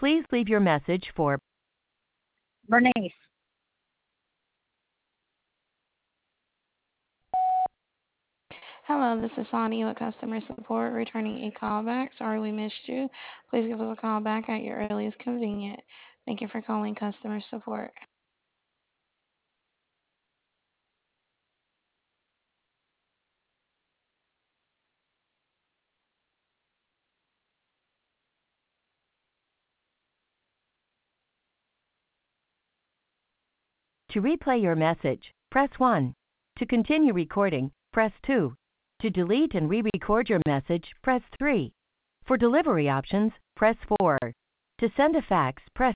Please leave your message for Bernice. Hello, this is Sonny with customer support returning a call back. Sorry we missed you. Please give us a call back at your earliest convenience. Thank you for calling customer support. To replay your message, press 1. To continue recording, press 2. To delete and re-record your message, press 3. For delivery options, press 4. To send a fax, press